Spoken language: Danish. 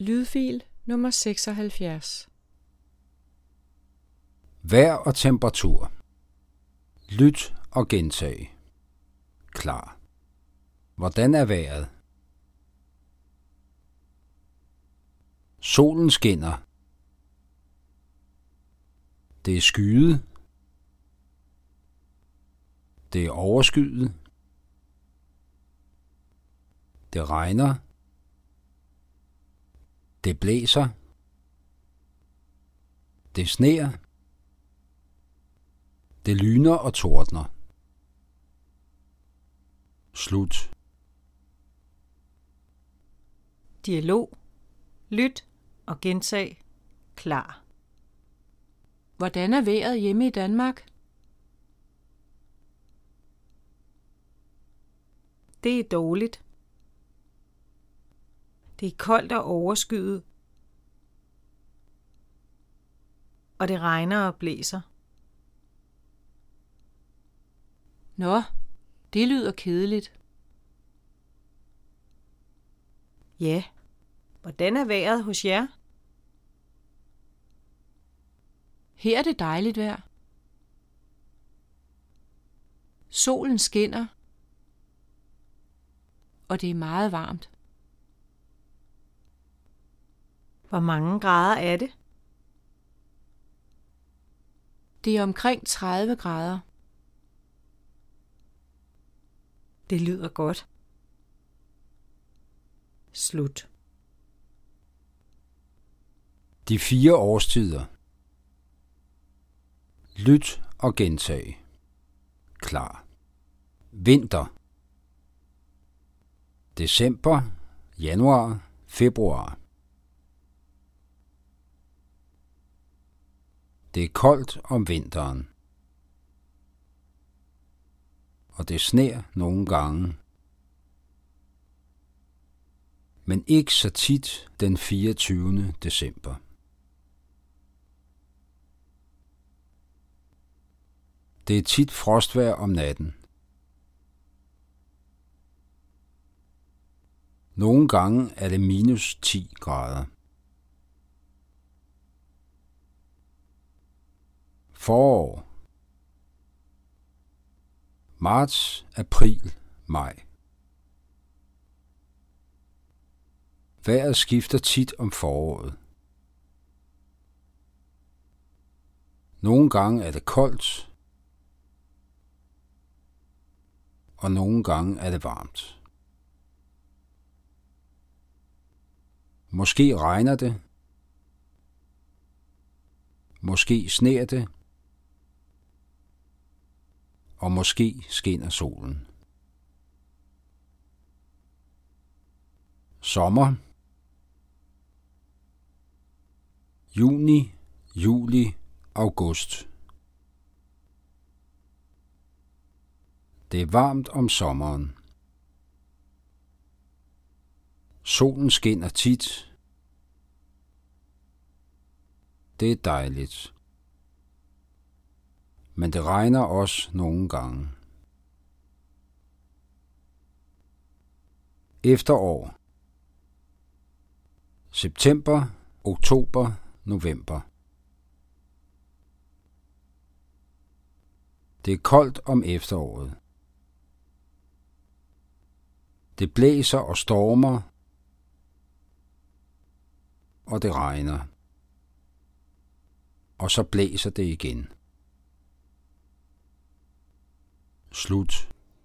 Lydfil nummer 76. Vejr og temperatur. Lyt og gentag. Klar. Hvordan er vejret? Solen skinner. Det er skyet. Det er overskyet. Det regner. Det blæser. Det sner. Det lyner og tordner. Slut. Dialog. Lyt og gentag. Klar. Hvordan er vejret hjemme i Danmark? Det er dårligt. Det er koldt og overskyet. Og det regner og blæser. Nå, det lyder kedeligt. Ja, hvordan er vejret hos jer? Her er det dejligt vejr. Solen skinner, og det er meget varmt. Hvor mange grader er det? Det er omkring 30 grader. Det lyder godt. Slut. De 4 årstider. Lyt og gentag. Klar. Vinter. December, januar, februar. Det er koldt om vinteren. Og det sner nogle gange. Men ikke så tit den 24. december. Det er tit frostvejr om natten. Nogle gange er det minus 10 grader. Forår. Marts, april, maj. Vejret skifter tit om foråret. Nogle gange er det koldt, og nogle gange er det varmt. Måske regner det, måske sner det, og måske skinner solen. Sommer. Juni, juli, august. Det er varmt om sommeren. Solen skinner tit. Det er dejligt. Men det regner også nogle gange. Efterår. September, oktober, november. Det er koldt om efteråret. Det blæser og stormer, og det regner. Og så blæser det igen. Slut.